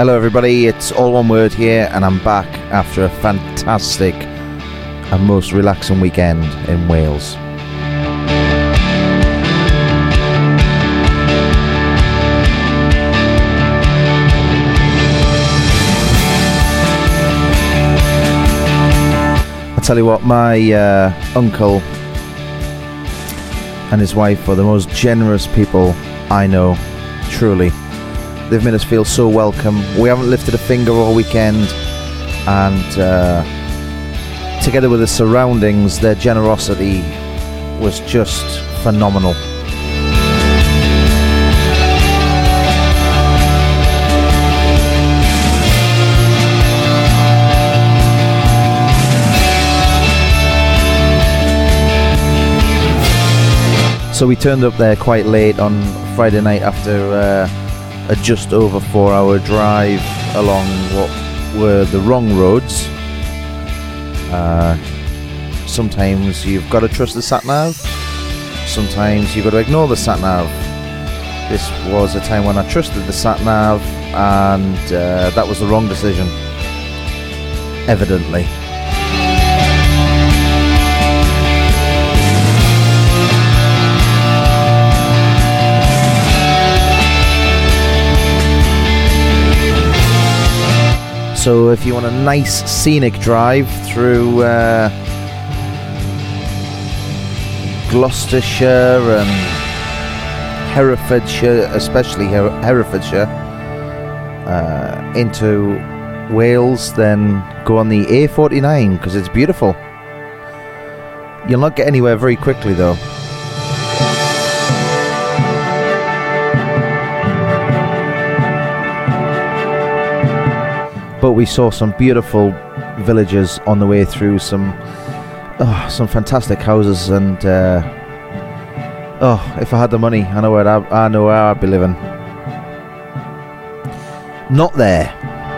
Hello everybody, it's All One Word here, and I'm back after a fantastic and most relaxing weekend in Wales. I tell you what, my uncle and his wife are the most generous people I know, truly. They've made us feel so welcome. We haven't lifted a finger all weekend, and together with the surroundings, their generosity was just phenomenal. So we turned up there quite late on Friday night after a just over 4-hour drive along what were the wrong roads. Sometimes you've got to trust the sat-nav, sometimes you've got to ignore the sat-nav. This was a time when I trusted the sat-nav, and that was the wrong decision, evidently. So if you want a nice scenic drive through Gloucestershire and Herefordshire, especially Herefordshire, into Wales, then go on the A49 because it's beautiful. You'll not get anywhere very quickly though. But we saw some beautiful villages on the way through, some fantastic houses, and if I had the money, I know where I'd be living. Not there.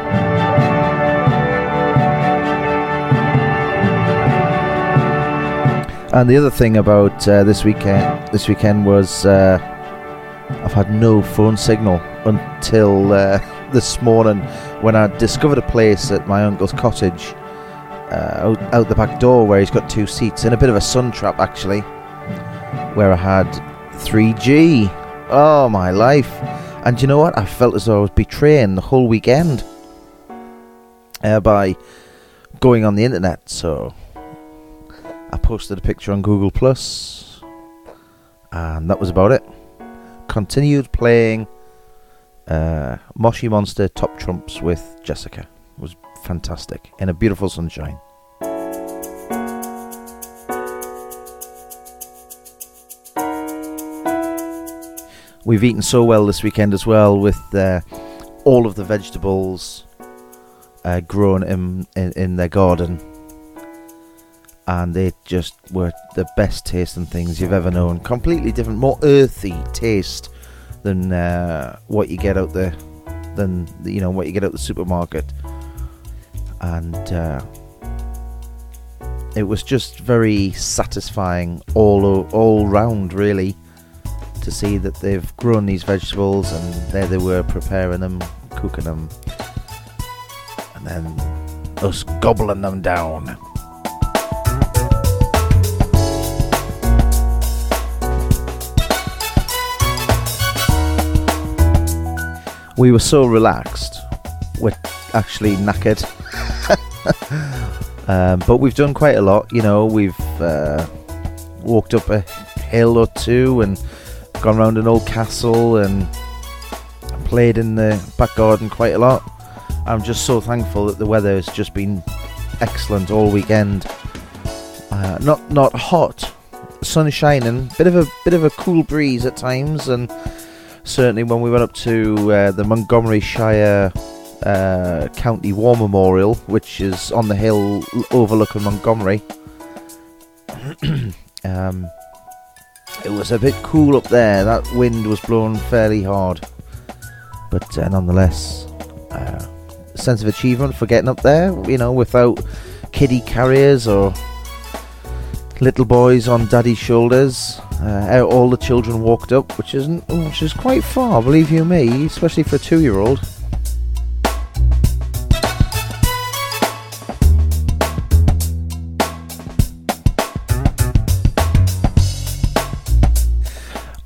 And the other thing about this weekend was I've had no phone signal until this morning, when I discovered a place at my uncle's cottage out the back door where he's got 2 seats, in a bit of a sun trap actually, where I had 3G. Oh my life. And you know what, I felt as though I was betraying the whole weekend by going on the internet. So I posted a picture on Google Plus, and that was about it. Continued playing Moshi Monster Top Trumps with Jessica. It was fantastic in a beautiful sunshine. We've eaten so well this weekend as well, with all of the vegetables grown in their garden, and they just were the best tasting things you've ever known. Completely different, more earthy taste than what you get out the supermarket, and it was just very satisfying all round, really, to see that they've grown these vegetables, and there they were preparing them, cooking them, and then us gobbling them down. We were so relaxed, we're actually knackered. But we've done quite a lot, you know. We've walked up a hill or two and gone round an old castle and played in the back garden quite a lot. I'm just so thankful that the weather has just been excellent all weekend. Not hot, sun shining, bit of a cool breeze at times, and certainly when we went up to the Montgomery Shire County War Memorial, which is on the hill overlooking Montgomery, it was a bit cool up there. That wind was blowing fairly hard, but nonetheless, a sense of achievement for getting up there, you know, without kiddie carriers or little boys on daddy's shoulders. All the children walked up, which is quite far, believe you me, especially for a 2-year-old.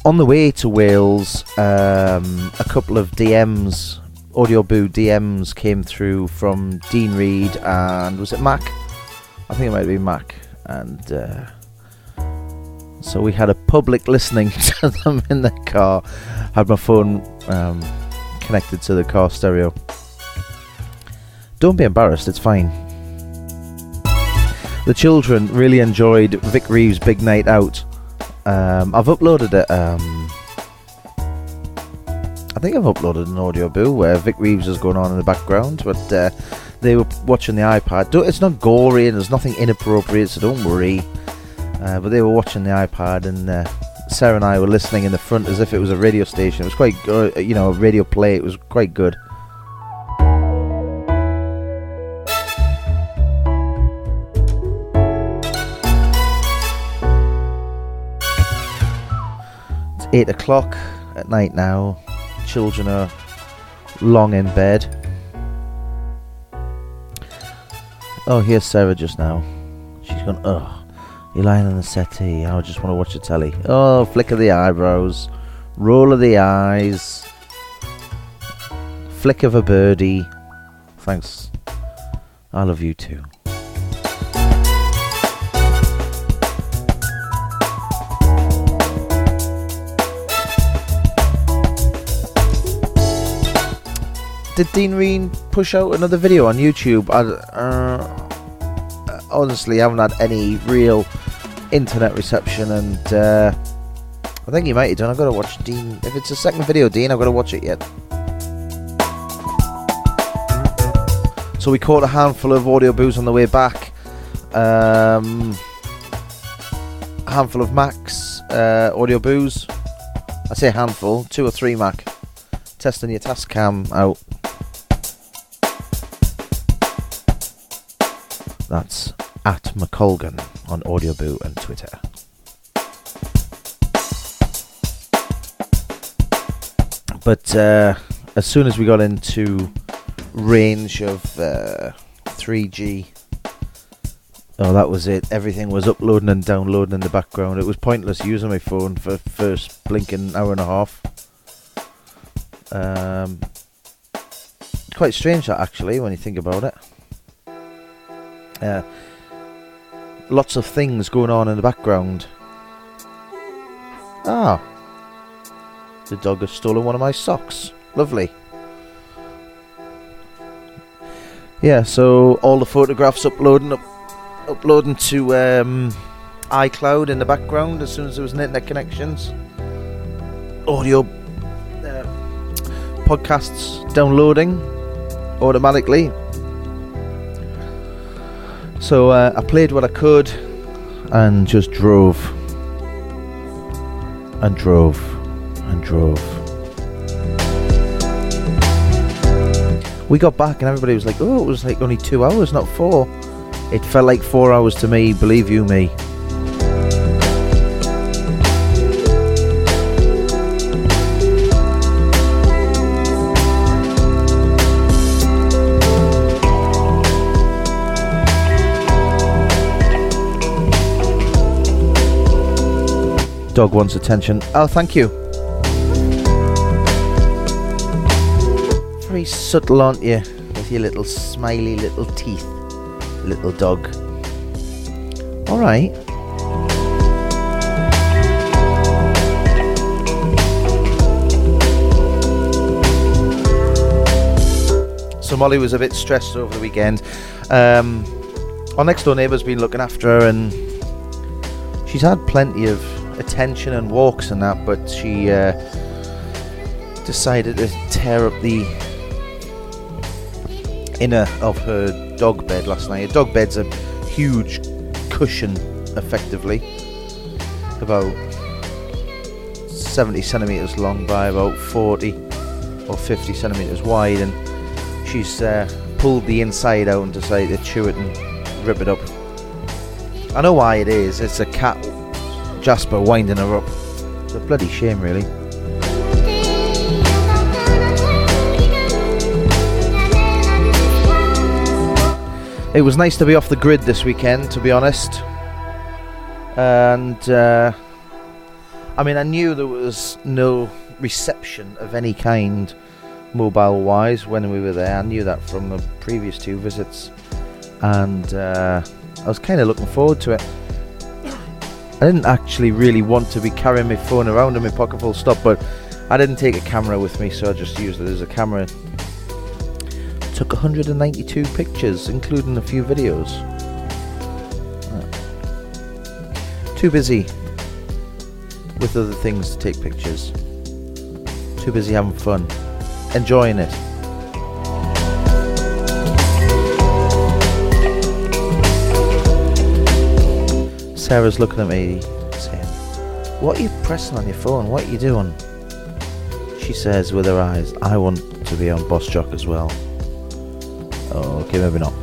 On the way to Wales, a couple of DMs, Audioboo DMs, came through from Dean Reed and was it Mac? I think it might be Mac. And so we had a public listening to them in the car. Had my phone connected to the car stereo. Don't be embarrassed, it's fine. The children really enjoyed Vic Reeves' Big Night Out. I've uploaded it. I think I've uploaded an Audioboo where Vic Reeves is going on in the background, but they were watching the iPad. It's not gory and there's nothing inappropriate, so don't worry. But they were watching the iPad, and Sarah and I were listening in the front as if it was a radio station. It was quite, a radio play. It was quite good. It's 8 o'clock at night now. Children are long in bed. Oh, here's Sarah just now. She's gone, oh, you're lying on the settee. I just want to watch the telly. Oh, flick of the eyebrows. Roll of the eyes. Flick of a birdie. Thanks. I love you too. Did Dean Reed push out another video on YouTube? Honestly, I haven't had any real internet reception, and I think he might have done. I've got to watch Dean. If it's a second video, Dean, I've got to watch it yet. So we caught a handful of Audioboos on the way back. A handful of Macs Audioboos. I say a handful, 2 or 3 Mac. Testing your Tascam out. That's at McColgan on Audioboo and Twitter. But as soon as we got into range of 3G, oh, that was it. Everything was uploading and downloading in the background. It was pointless using my phone for first blinking hour and a half. Quite strange that, actually, when you think about it. Lots of things going on in the background. Ah, the dog has stolen one of my socks. Lovely. Yeah, so all the photographs uploading to iCloud in the background as soon as there was an internet connections. Audio podcasts downloading automatically. So I played what I could and just drove and drove and drove. We got back and everybody was like, oh, it was like only 2 hours, not 4. It felt like 4 hours to me, believe you me. Dog wants attention. Oh, thank you. Very subtle, aren't you? With your little smiley little teeth. Little dog. Alright. So Molly was a bit stressed over the weekend. Our next door neighbour's been looking after her, and she's had plenty of attention and walks and that, but she decided to tear up the inner of her dog bed last night. A dog bed's a huge cushion, effectively, about 70 centimetres long by about 40 or 50 centimetres wide, and she's pulled the inside out and decided to chew it and rip it up. I know why it is. It's a cat, Jasper, winding her up. It's a bloody shame, really. It was nice to be off the grid this weekend, to be honest. And I mean, I knew there was no reception of any kind mobile-wise when we were there. I knew that from the previous 2 visits, and I was kind of looking forward to it. I didn't actually really want to be carrying my phone around in my pocket full stop, but I didn't take a camera with me, so I just used it as a camera. Took 192 pictures, including a few videos. Too busy with other things to take pictures. Too busy having fun, enjoying it. Sarah's looking at me saying, "What are you pressing on your phone? What are you doing?" She says with her eyes, "I want to be on Boss Jock as well." Oh, okay, maybe not.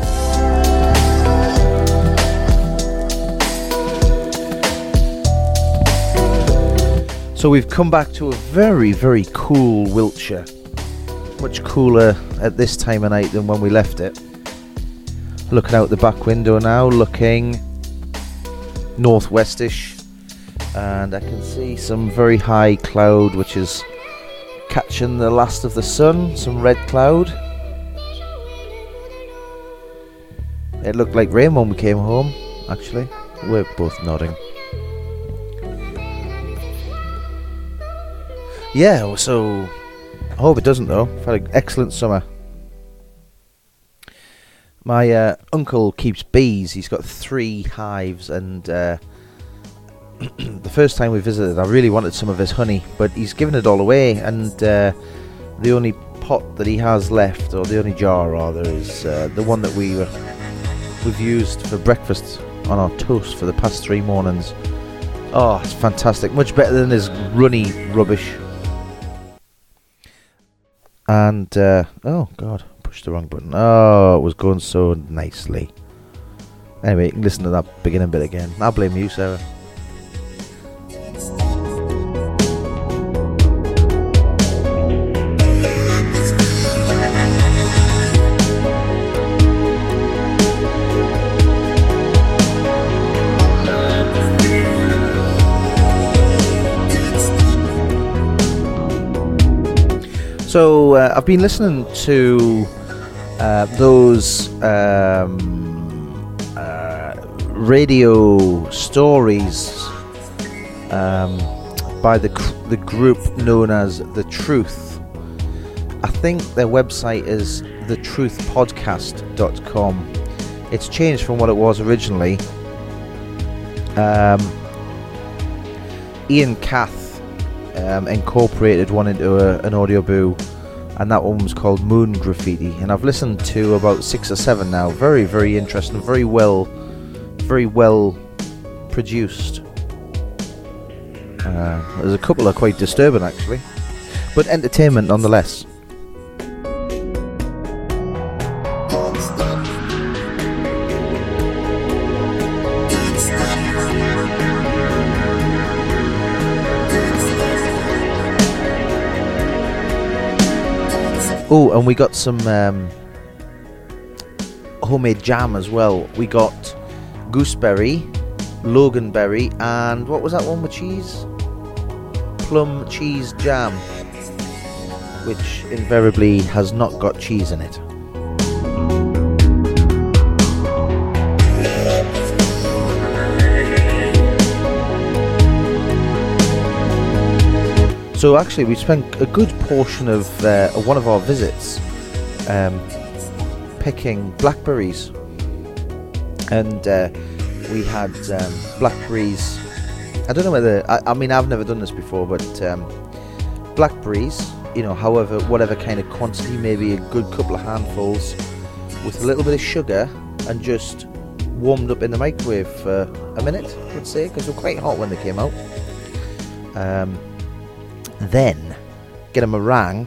So we've come back to a very, very cool Wiltshire. Much cooler at this time of night than when we left it. Looking out the back window now, looking northwestish, and I can see some very high cloud which is catching the last of the sun, some red cloud. It looked like rain when we came home, actually. We're both nodding. Yeah, so I hope it doesn't though. I've had an excellent summer. My uncle keeps bees. He's got 3 hives, and the first time we visited I really wanted some of his honey, but he's given it all away, and the only pot that he has left, or the only jar rather, is the one that we've used for breakfast on our toast for the past 3 mornings. Oh, it's fantastic. Much better than his runny rubbish. And oh god, pushed the wrong button. Oh, it was going so nicely. Anyway, you can listen to that beginning bit again. I'll blame you, Sarah. So I've been listening to those radio stories by the group known as The Truth. I think their website is thetruthpodcast.com. It's changed from what it was originally. Ian Cath incorporated one into an audio boo, and that one was called Moon Graffiti, and I've listened to about 6 or 7 now. Very, very interesting, very well produced. There's a couple are quite disturbing actually, but entertainment nonetheless. Oh, and we got some homemade jam as well. We got gooseberry, loganberry, and what was that one with cheese? Plum cheese jam, which invariably has not got cheese in it. So actually we spent a good portion of one of our visits picking blackberries, and we had blackberries. I don't know whether, I mean I've never done this before, but blackberries, however, whatever kind of quantity, maybe a good couple of handfuls with a little bit of sugar, and just warmed up in the microwave for a minute, I would say, because they were quite hot when they came out. Then get a meringue,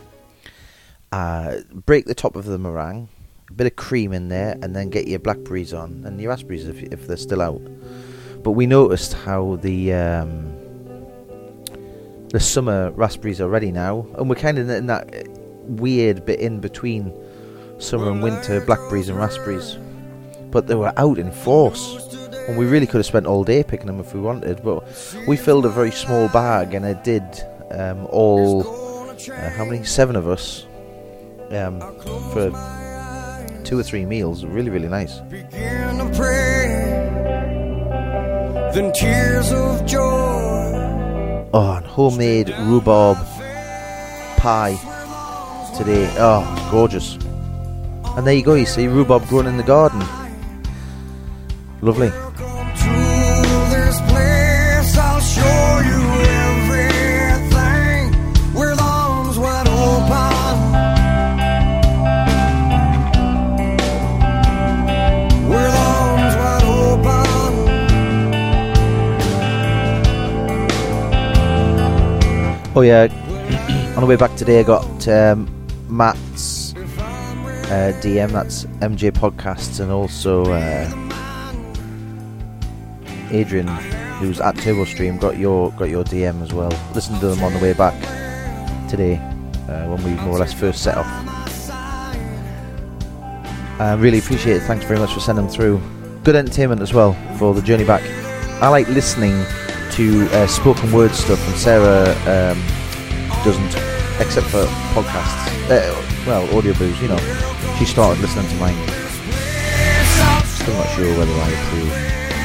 break the top of the meringue, a bit of cream in there, and then get your blackberries on, and your raspberries if they're still out. But we noticed how the summer raspberries are ready now, and we're kind of in that weird bit in between summer and winter blackberries and raspberries, but they were out in force. And we really could have spent all day picking them if we wanted, but we filled a very small bag, and it did how many? 7 of us for 2 or 3 meals. Really, really nice. Begin to pray, then tears of joy. Oh, and homemade rhubarb pie today. Oh, gorgeous. And there you go, you see rhubarb growing in the garden. Lovely. Welcome to this place, I'll show you everything with arms wide open. With arms wide open. Oh yeah, on the way back today I got Matt's DM, that's MJ Podcasts, and also Adrian, who's at TurboStream, got your DM as well. Listened to them on the way back today when we more or less first set off. I really appreciate it. Thanks very much for sending them through. Good entertainment as well for the journey back. I like listening to spoken word stuff, and Sarah doesn't, except for podcasts. Audio booze, you know. She started listening to mine. Still not sure whether I approve.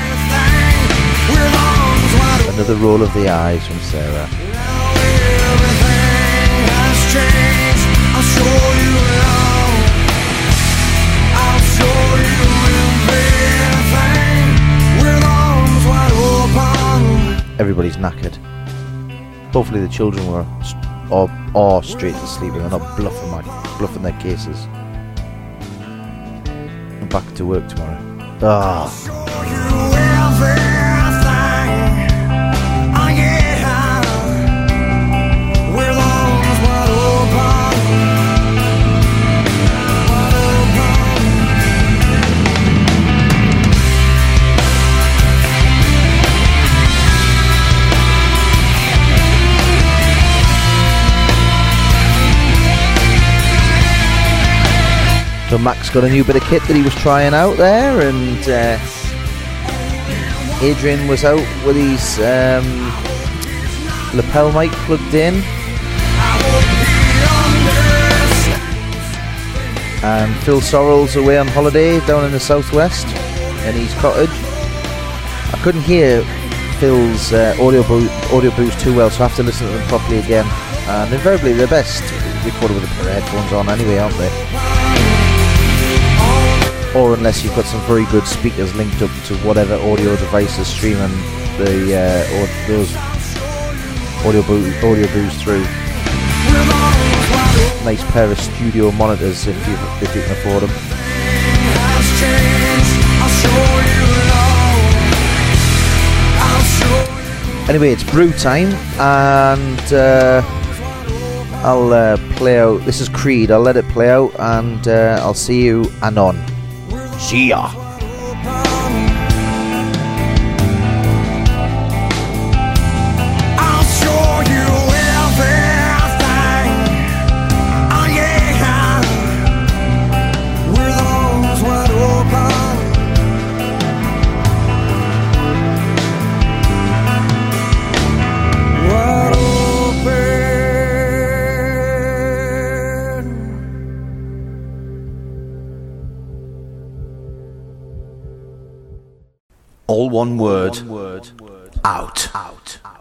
Another roll of the eyes from Sarah. Everybody's knackered. Hopefully the children are straight to sleep and they're not bluffing their cases. I'm back to work tomorrow. So Max got a new bit of kit that he was trying out there, and Adrian was out with his lapel mic plugged in, and Phil Sorrell's away on holiday down in the southwest in his cottage. I couldn't hear Phil's audio booze too well, so I have to listen to them properly again, and invariably they're best recorded with a pair of headphones on anyway, aren't they? Or unless you've got some very good speakers linked up to whatever audio device is streaming those audio booze through. Nice pair of studio monitors if you can afford them. Anyway, it's brew time, and I'll play out. This is Creed. I'll let it play out, and I'll see you anon. See ya. All one word. Out.